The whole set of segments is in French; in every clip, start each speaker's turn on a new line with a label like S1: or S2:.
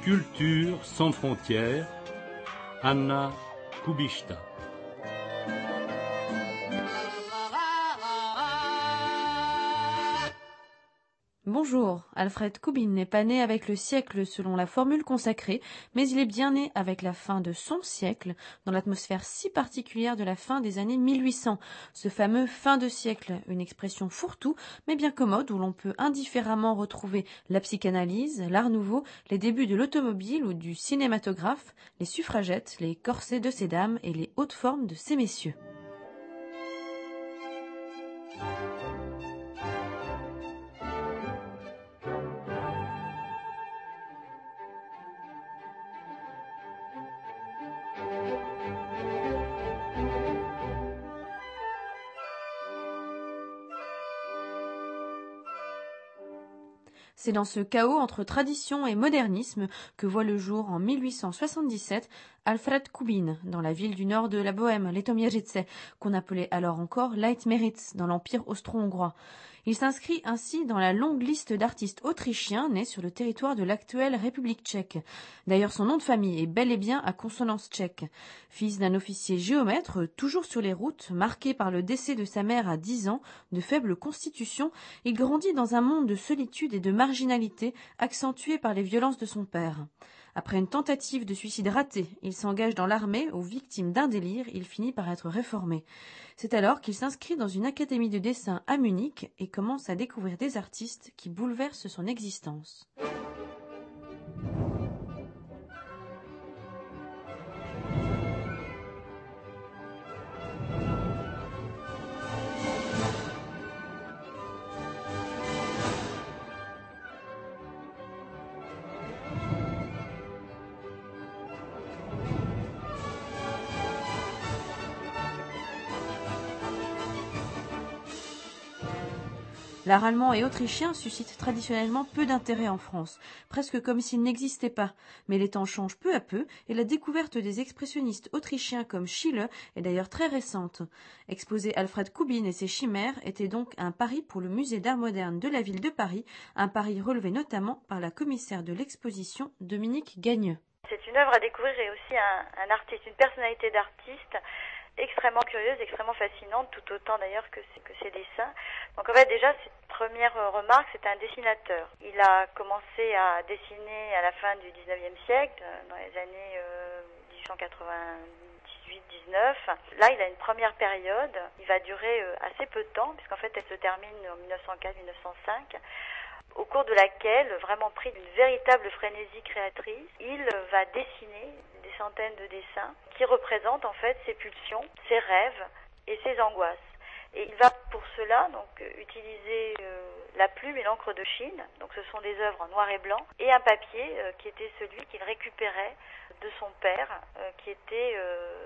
S1: Culture sans frontières, Anna Kubishta.
S2: Bonjour, Alfred Kubin n'est pas né avec le siècle selon la formule consacrée, mais il est bien né avec la fin de son siècle, dans l'atmosphère si particulière de la fin des années 1800, ce fameux fin de siècle, une expression fourre-tout, mais bien commode où l'on peut indifféremment retrouver la psychanalyse, l'art nouveau, les débuts de l'automobile ou du cinématographe, les suffragettes, les corsets de ces dames et les hautes formes de ces messieurs. C'est dans ce chaos entre tradition et modernisme que voit le jour en 1877 Alfred Kubin, dans la ville du nord de la Bohême, Letoměřice, qu'on appelait alors encore Leitmeritz dans l'Empire austro-hongrois. Il s'inscrit ainsi dans la longue liste d'artistes autrichiens nés sur le territoire de l'actuelle République tchèque. D'ailleurs, son nom de famille est bel et bien à consonance tchèque. Fils d'un officier géomètre, toujours sur les routes, marqué par le décès de sa mère à 10 ans, de faible constitution, il grandit dans un monde de solitude et de marginalité accentué par les violences de son père. Après une tentative de suicide ratée, il s'engage dans l'armée où, victime d'un délire, il finit par être réformé. C'est alors qu'il s'inscrit dans une académie de dessin à Munich et commence à découvrir des artistes qui bouleversent son existence. L'art allemand et autrichien suscite traditionnellement peu d'intérêt en France, presque comme s'il n'existait pas. Mais les temps changent peu à peu et la découverte des expressionnistes autrichiens comme Schiele est d'ailleurs très récente. Exposer Alfred Kubin et ses chimères était donc un pari pour le musée d'art moderne de la ville de Paris, un pari relevé notamment par la commissaire de l'exposition Dominique Gagneux.
S3: C'est une œuvre à découvrir et aussi un artiste, une personnalité d'artiste extrêmement curieuse, extrêmement fascinante, tout autant d'ailleurs que ses dessins. Donc en fait déjà, cette première remarque, c'est un dessinateur. Il a commencé à dessiner à la fin du 19e siècle, dans les années 1898-19. Là, il a une première période, il va durer assez peu de temps, puisqu'en fait elle se termine en 1904-1905. Au cours de laquelle, vraiment pris d'une véritable frénésie créatrice, il va dessiner des centaines de dessins qui représentent en fait ses pulsions, ses rêves et ses angoisses. Et il va pour cela donc utiliser la plume et l'encre de Chine, donc ce sont des œuvres en noir et blanc, et un papier qui était celui qu'il récupérait de son père, qui était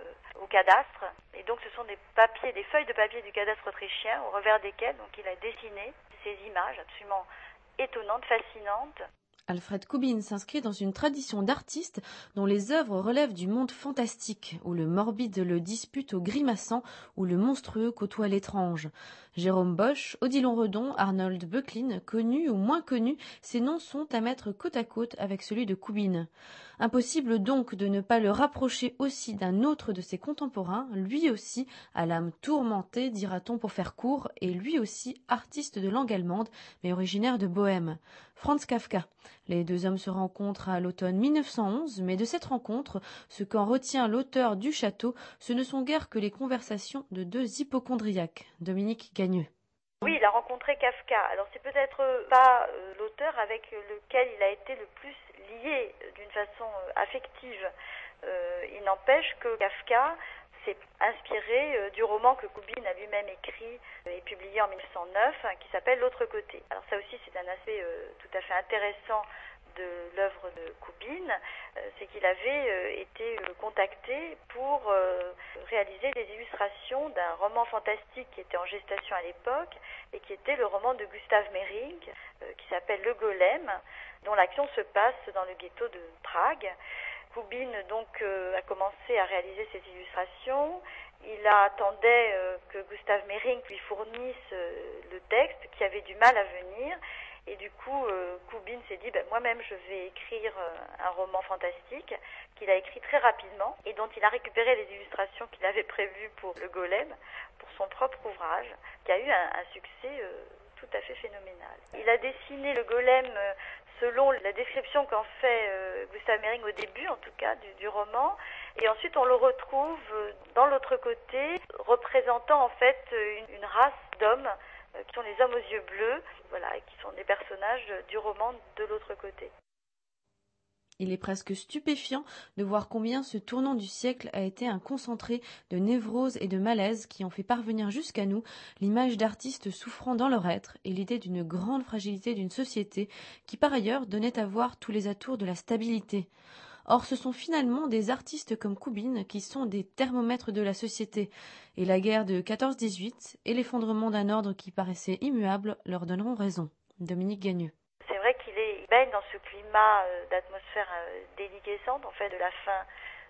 S3: au cadastre. Et donc ce sont des feuilles de papier du cadastre autrichien, au revers desquelles donc il a dessiné ces images absolument étonnante, fascinante.
S2: Alfred Kubin s'inscrit dans une tradition d'artistes dont les œuvres relèvent du monde fantastique, où le morbide le dispute au grimaçant, où le monstrueux côtoie l'étrange. Jérôme Bosch, Odilon Redon, Arnold Böcklin, connus ou moins connus, ces noms sont à mettre côte à côte avec celui de Kubin. Impossible donc de ne pas le rapprocher aussi d'un autre de ses contemporains, lui aussi à l'âme tourmentée, dira-t-on pour faire court, et lui aussi artiste de langue allemande, mais originaire de Bohême. Franz Kafka. Les deux hommes se rencontrent à l'automne 1911, mais de cette rencontre, ce qu'en retient l'auteur du château, ce ne sont guère que les conversations de deux hypocondriaques. Dominique Gagneux.
S3: Oui, il a rencontré Kafka. Alors c'est peut-être pas l'auteur avec lequel il a été le plus lié d'une façon affective. Il n'empêche que Kafka s'est inspiré du roman que Kubin a lui-même écrit et publié en 1909, qui s'appelle L'autre côté. Alors ça aussi c'est un aspect tout à fait intéressant de l'œuvre de Kubin, c'est qu'il avait été contacté pour réaliser des illustrations d'un roman fantastique qui était en gestation à l'époque et qui était le roman de Gustav Meyrink, qui s'appelle Le Golem, dont l'action se passe dans le ghetto de Prague. Kubin donc a commencé à réaliser ces illustrations. Il attendait que Gustav Meyrink lui fournisse le texte qui avait du mal à venir. Et du coup, Koubine s'est dit, moi-même, je vais écrire un roman fantastique qu'il a écrit très rapidement et dont il a récupéré les illustrations qu'il avait prévues pour le Golem, pour son propre ouvrage, qui a eu un succès tout à fait phénoménal. Il a dessiné le Golem selon la description qu'en fait Gustave Mering au début, en tout cas, du roman. Et ensuite, on le retrouve dans l'autre côté, représentant en fait une race d'hommes qui sont les hommes aux yeux bleus, voilà, et qui sont des personnages du roman de l'autre côté.
S2: Il est presque stupéfiant de voir combien ce tournant du siècle a été un concentré de névrose et de malaise qui ont fait parvenir jusqu'à nous l'image d'artistes souffrant dans leur être et l'idée d'une grande fragilité d'une société qui par ailleurs donnait à voir tous les atours de la stabilité. Or, ce sont finalement des artistes comme Koubine qui sont des thermomètres de la société, et la guerre de 14-18 et l'effondrement d'un ordre qui paraissait immuable leur donneront raison. Dominique Gagneux.
S3: C'est vrai qu'il baigne dans ce climat d'atmosphère déliquescente, en fait, de la fin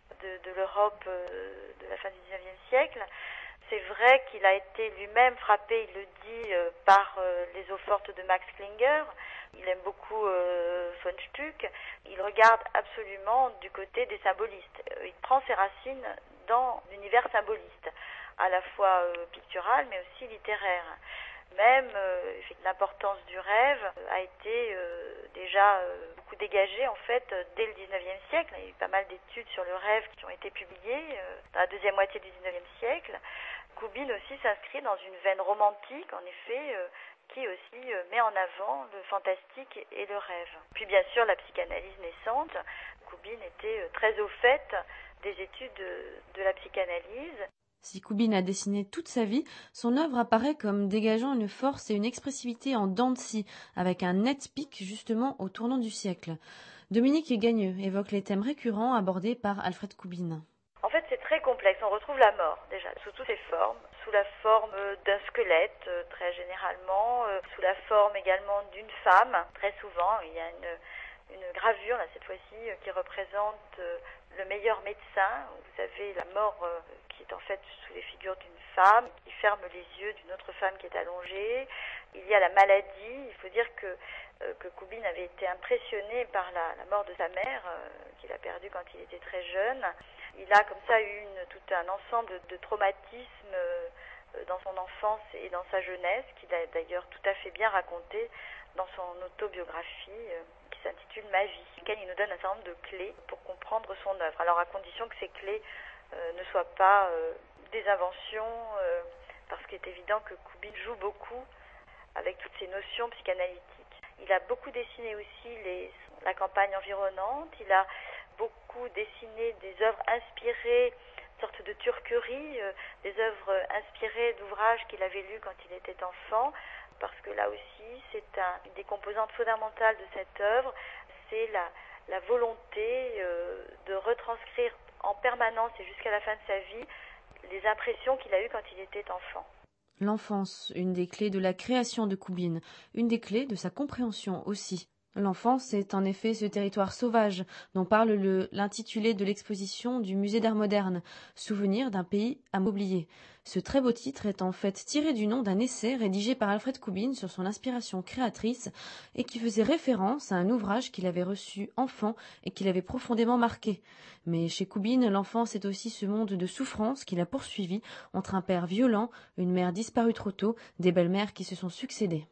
S3: de l'Europe de la fin du XIXe siècle. C'est vrai qu'il a été lui-même frappé, il le dit, par les eaux fortes de Max Klinger. Il aime beaucoup von Stuck. Il regarde absolument du côté des symbolistes. Il prend ses racines dans l'univers symboliste, à la fois pictural mais aussi littéraire. Même l'importance du rêve a été déjà beaucoup dégagée en fait dès le XIXe siècle. Il y a eu pas mal d'études sur le rêve qui ont été publiées dans la deuxième moitié du XIXe siècle. Koubine aussi s'inscrit dans une veine romantique, en effet, qui aussi met en avant le fantastique et le rêve. Puis bien sûr la psychanalyse naissante. Koubine était très au fait des études de la psychanalyse.
S2: Si Koubine a dessiné toute sa vie, son œuvre apparaît comme dégageant une force et une expressivité en dents de scie, avec un net pic justement au tournant du siècle. Dominique Gagneux évoque les thèmes récurrents abordés par Alfred Koubine.
S3: En fait, c'est très complexe. On retrouve la mort, déjà, sous toutes ses formes. Sous la forme d'un squelette, très généralement. Sous la forme également d'une femme, très souvent. Il y a une gravure, là, cette fois-ci, qui représente le meilleur médecin. Vous avez la mort qui est en fait sous les figures d'une femme, qui ferme les yeux d'une autre femme qui est allongée. Il y a la maladie. Il faut dire que Koubine avait été impressionné par la mort de sa mère, qu'il a perdue quand il était très jeune. Il a comme ça eu tout un ensemble de traumatismes dans son enfance et dans sa jeunesse, qu'il a d'ailleurs tout à fait bien raconté dans son autobiographie qui s'intitule Ma vie, laquelle il nous donne un certain nombre de clés pour comprendre son œuvre. Alors à condition que ces clés ne soient pas des inventions, parce qu'il est évident que Koubine joue beaucoup avec toutes ces notions psychanalytiques. Il a beaucoup dessiné aussi la campagne environnante, il a beaucoup dessiné des œuvres inspirées, une sorte de turquerie, des œuvres inspirées d'ouvrages qu'il avait lus quand il était enfant, parce que là aussi, c'est une des composantes fondamentales de cette œuvre, c'est la volonté de retranscrire en permanence et jusqu'à la fin de sa vie les impressions qu'il a eues quand il était enfant.
S2: L'enfance, une des clés de la création de Koubine, une des clés de sa compréhension aussi. L'enfance est en effet ce territoire sauvage dont parle l'intitulé de l'exposition du Musée d'Art moderne, Souvenir d'un pays à m'oublier. Ce très beau titre est en fait tiré du nom d'un essai rédigé par Alfred Koubine sur son inspiration créatrice et qui faisait référence à un ouvrage qu'il avait reçu enfant et qui l'avait profondément marqué. Mais chez Koubine, l'enfance est aussi ce monde de souffrance qu'il a poursuivi entre un père violent, une mère disparue trop tôt, des belles-mères qui se sont succédées.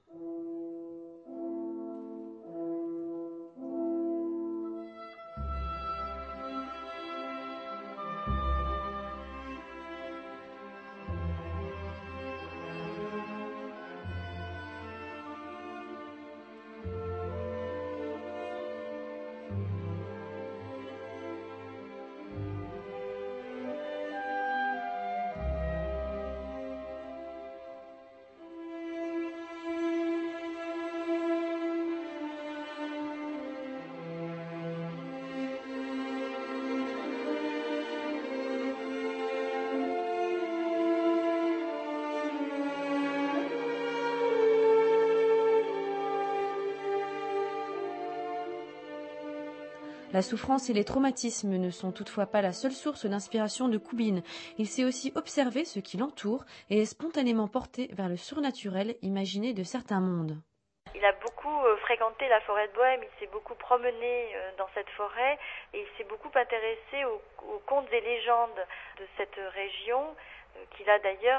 S2: La souffrance et les traumatismes ne sont toutefois pas la seule source d'inspiration de Koubine. Il sait aussi observer ce qui l'entoure et est spontanément porté vers le surnaturel imaginé de certains mondes.
S3: Il a beaucoup fréquenté la forêt de Bohême, il s'est beaucoup promené dans cette forêt et il s'est beaucoup intéressé aux contes et légendes de cette région qu'il a d'ailleurs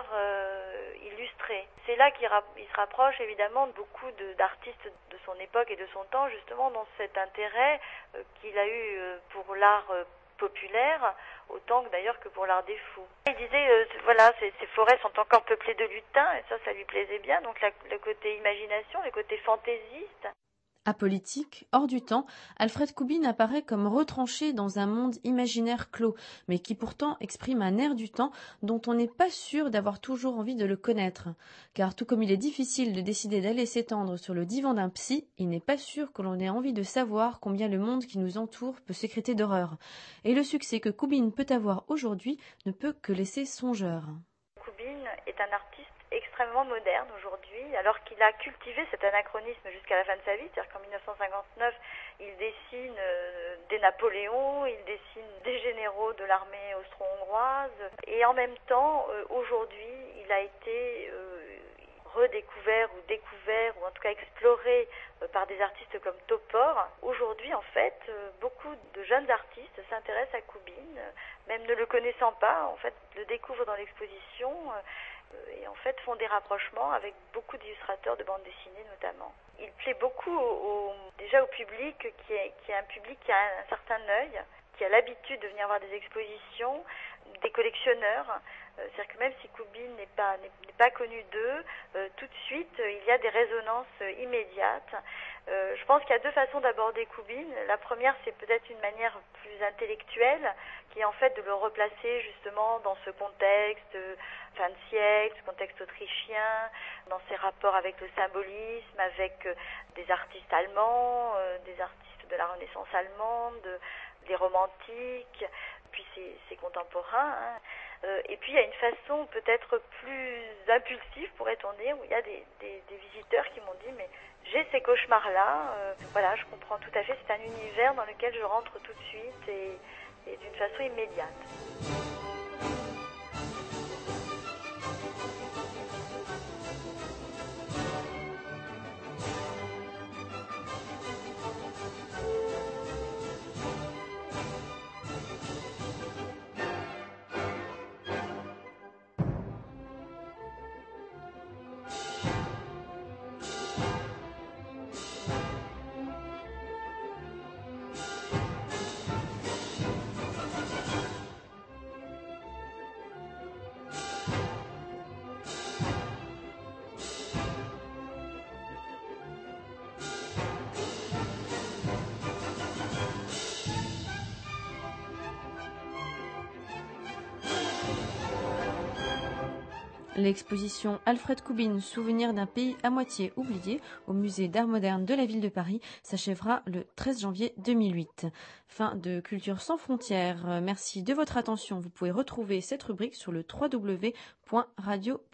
S3: illustré. C'est là qu'il se rapproche évidemment de beaucoup d'artistes de son époque et de son temps, justement dans cet intérêt qu'il a eu pour l'art populaire, autant que d'ailleurs que pour l'art des fous. Il disait, voilà, ces forêts sont encore peuplées de lutins, et ça lui plaisait bien, donc le côté imagination, le côté fantaisiste.
S2: Apolitique, hors du temps, Alfred Koubine apparaît comme retranché dans un monde imaginaire clos, mais qui pourtant exprime un air du temps dont on n'est pas sûr d'avoir toujours envie de le connaître. Car tout comme il est difficile de décider d'aller s'étendre sur le divan d'un psy, il n'est pas sûr que l'on ait envie de savoir combien le monde qui nous entoure peut sécréter d'horreur. Et le succès que Koubine peut avoir aujourd'hui ne peut que laisser songeur.
S3: Koubine est un artiste extrêmement moderne aujourd'hui, alors qu'il a cultivé cet anachronisme jusqu'à la fin de sa vie, c'est-à-dire qu'en 1959, il dessine des Napoléons, il dessine des généraux de l'armée austro-hongroise, et en même temps, aujourd'hui, il a été redécouvert ou en tout cas exploré par des artistes comme Topor. Aujourd'hui, en fait, beaucoup de jeunes artistes s'intéressent à Koubine, même ne le connaissant pas, en fait, le découvrent dans l'exposition et en fait font des rapprochements avec beaucoup d'illustrateurs de bande dessinée notamment. Il plaît beaucoup déjà au public qui est un public qui a un certain œil, qui a l'habitude de venir voir des expositions, des collectionneurs. C'est-à-dire que même si Koubine n'est pas connu d'eux, tout de suite il y a des résonances immédiates. Je pense qu'il y a deux façons d'aborder Koubine. La première, c'est peut-être une manière plus intellectuelle, qui est en fait de le replacer justement dans ce contexte fin de siècle, ce contexte autrichien, dans ses rapports avec le symbolisme, avec des artistes allemands, des artistes de la Renaissance allemande, des romantiques, puis ses contemporains. Et puis il y a une façon peut-être plus impulsive, pourrait-on dire, où il y a des visiteurs qui m'ont dit mais j'ai ces cauchemars-là, voilà, je comprends tout à fait, c'est un univers dans lequel je rentre tout de suite et d'une façon immédiate.
S2: L'exposition Alfred Koubine, souvenir d'un pays à moitié oublié, au musée d'art moderne de la ville de Paris, s'achèvera le 13 janvier 2008. Fin de Culture sans frontières. Merci de votre attention. Vous pouvez retrouver cette rubrique sur le www.radio.fr.